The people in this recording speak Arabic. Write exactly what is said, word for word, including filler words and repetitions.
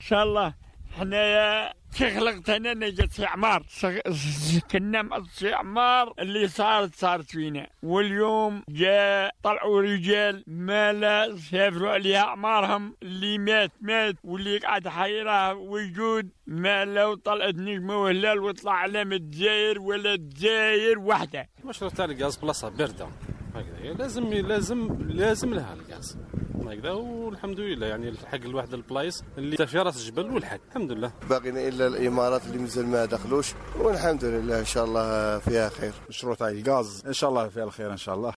شاء الله حنايا كي خلقت انا نجت في عمار كنا مقصي عمار اللي صارت صارت فينا، واليوم جاء طلعوا رجال ما لا سافروا عليها اعمارهم، اللي مات مات واللي قاعد حيراه وجود ما لو طلعت نجمه وهلال وطلع علامه الجزائر ولا الجزائر وحده. المشروع تاع الغاز بلاصه بارده هكذا لازم لازم لازم لها الغاز هكذا، والحمد لله يعني الحق لواحد البلايص اللي في راس الجبل والحق الحمد لله. باقينا الا الامارات اللي مازال ما دخلوش، والحمد لله ان شاء الله فيها خير. مشروع تاع الغاز ان شاء الله فيها الخير ان شاء الله.